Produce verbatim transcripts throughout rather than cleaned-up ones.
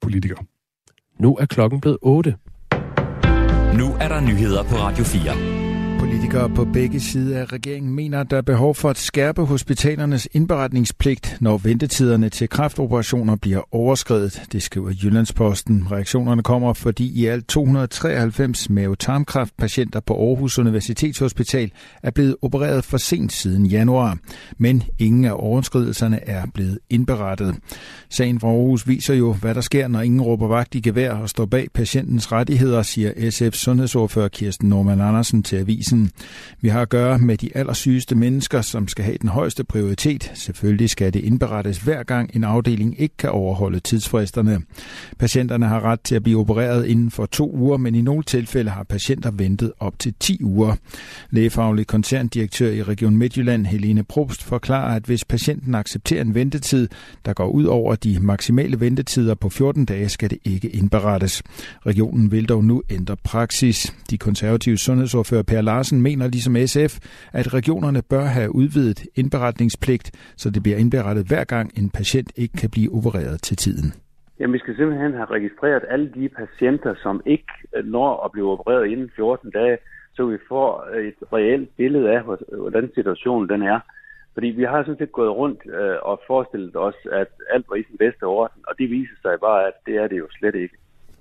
politiker. Nu er klokken blevet otte. Nu er der nyheder på Radio fire. Politikere på begge sider af regeringen mener, at der er behov for at skærpe hospitalernes indberetningspligt, når ventetiderne til kræftoperationer bliver overskredet. Det skriver Jyllandsposten. Reaktionerne kommer, fordi i alt to hundrede og treoghalvfems mave-tarmkræftpatienter på Aarhus Universitetshospital er blevet opereret for sent siden januar. Men ingen af overskridelserne er blevet indberettet. Sagen fra Aarhus viser jo, hvad der sker, når ingen råber vagt i gevær og står bag patientens rettigheder, siger S F's sundhedsordfører Kirsten Normann Andersen til avisen. Vi har at gøre med de allersygeste mennesker, som skal have den højeste prioritet. Selvfølgelig skal det indberettes hver gang en afdeling ikke kan overholde tidsfristerne. Patienterne har ret til at blive opereret inden for to uger, men i nogle tilfælde har patienter ventet op til ti uger. Lægefaglig koncerndirektør i Region Midtjylland, Helene Probst, forklarer, at hvis patienten accepterer en ventetid, der går ud over de maksimale ventetider på fjorten dage, skal det ikke indberettes. Regionen vil dog nu ændre praksis. De konservative sundhedsordfører Per Larsen mener ligesom S F, at regionerne bør have udvidet indberetningspligt, så det bliver indberettet hver gang en patient ikke kan blive opereret til tiden. Jamen, vi skal simpelthen have registreret alle de patienter, som ikke når at blive opereret inden fjorten dage, så vi får et reelt billede af, hvordan situationen den er. Fordi vi har sådan set gået rundt øh, og forestillet os, at alt var i sin bedste orden, og det viser sig bare, at det er det jo slet ikke.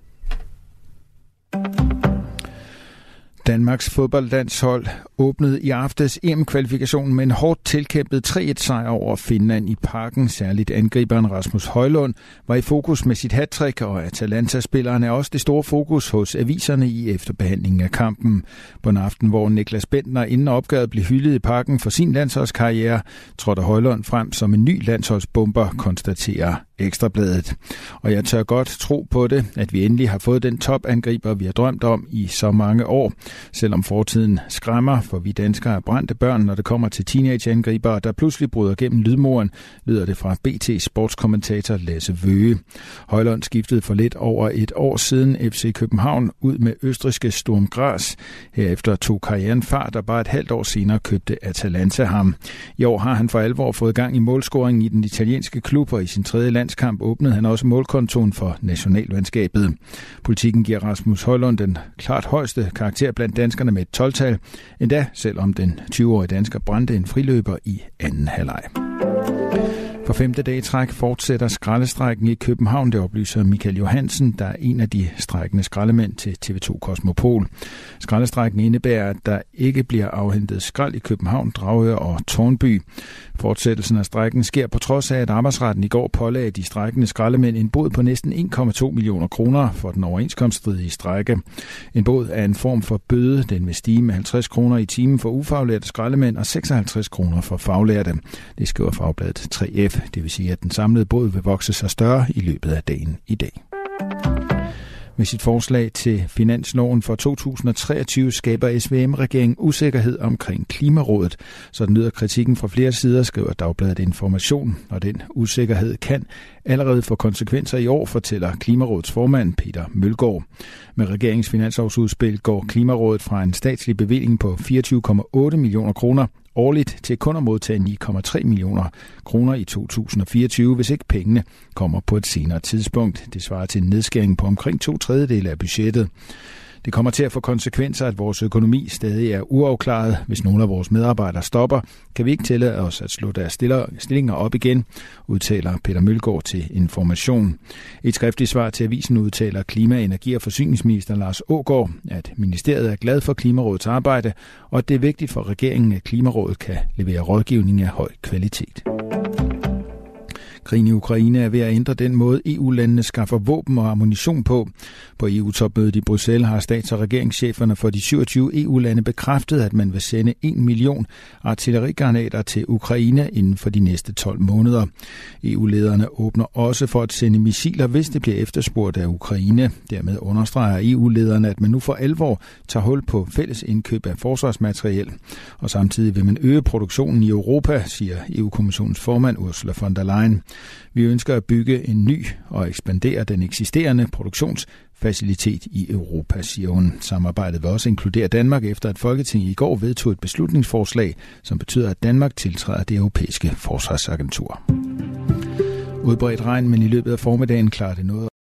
Danmarks fodboldlandshold åbnede i aftes E M-kvalifikationen med en hårdt tilkæmpet tre et sejr over Finland i Parken. Særligt angriberen Rasmus Højlund var i fokus med sit hattrick, og Atalanta-spilleren er også det store fokus hos aviserne i efterbehandlingen af kampen. På en aften, hvor Niklas Bentner inden opgøret blev hyldet i Parken for sin landsholdskarriere, trådte Højlund frem som en ny landsholdsbomber, konstaterer Ekstrabladet. Og jeg tør godt tro på det, at vi endelig har fået den topangriber, vi har drømt om i så mange år. Selvom fortiden skræmmer, for vi danskere er brændte børn, når det kommer til teenageangribere, der pludselig bryder gennem lydmuren, lyder det fra B T sportskommentator Lasse Vøge. Højlund skiftede for lidt over et år siden F C København ud med østrigske Sturm Graz. Herefter tog karrieren fart, og bare et halvt år senere købte Atalanta ham. I år har han for alvor fået gang i målscoringen i den italienske klub, og i sin tredje landskamp åbnede han også målkontoen for nationalvandskabet. Politikken giver Rasmus Højlund den klart højeste karakter blandt danskerne med et tolv-tal, endda selvom den tyve-årige dansker brændte en friløber i anden halvleg. For femte dag i træk fortsætter skraldestrejken i København, det oplyser Michael Johansen, der er en af de strejkende skraldemænd til T V to Kosmopol. Skraldestrejken indebærer, at der ikke bliver afhentet skrald i København, Dragør og Tårnby. Fortsættelsen af strejken sker på trods af, at arbejdsretten i går pålagde de strejkende skraldemænd en bod på næsten en komma to millioner kroner for den overenskomststridige strejke. En bod er en form for bøde, den vil stige med halvtreds kroner i timen for ufaglærte skraldemænd og seksoghalvtreds kroner for faglærte. Det skriver fagbladet tre F. Det vil sige, at den samlede båd vil vokse sig større i løbet af dagen i dag. Med sit forslag til finansloven for to tusind og treogtyve skaber S V M-regeringen usikkerhed omkring Klimarådet. Så den lyder kritikken fra flere sider, skriver Dagbladet Information, og den usikkerhed kan allerede få konsekvenser i år, fortæller Klimarådets formand Peter Mølgaard. Med regeringens finanslovsudspil går Klimarådet fra en statslig bevilling på fireogtyve komma otte millioner kroner årligt til kun at modtage ni komma tre millioner kroner i to tusind og fireogtyve, hvis ikke pengene kommer på et senere tidspunkt. Det svarer til en nedskæring på omkring to tredjedele af budgettet. Det kommer til at få konsekvenser, at vores økonomi stadig er uafklaret. Hvis nogle af vores medarbejdere stopper, kan vi ikke tillade os at slå deres stillinger op igen, udtaler Peter Mølgaard til Information. I et skriftligt svar til avisen udtaler klima-, energi- og forsyningsminister Lars Aagaard, at ministeriet er glad for Klimarådets arbejde, og at det er vigtigt for regeringen, at Klimarådet kan levere rådgivning af høj kvalitet. Krigen i Ukraine er ved at ændre den måde E U-landene skaffer våben og ammunition på. På E U-topmødet i Bruxelles har stats- og regeringscheferne for de syvogtyve E U-lande bekræftet, at man vil sende en million artillerigranater til Ukraine inden for de næste tolv måneder. E U-lederne åbner også for at sende missiler, hvis det bliver efterspurgt af Ukraine. Dermed understreger E U-lederne, at man nu for alvor tager hul på fælles indkøb af forsvarsmateriel. Og samtidig vil man øge produktionen i Europa, siger E U-kommissionens formand Ursula von der Leyen. Vi ønsker at bygge en ny og ekspandere den eksisterende produktionsfacilitet i Europa, siger hun. Samarbejdet vil også inkludere Danmark, efter at Folketinget i går vedtog et beslutningsforslag, som betyder, at Danmark tiltræder det europæiske forsvarsagentur. Udbredt regn, men i løbet af formiddagen klarer det noget.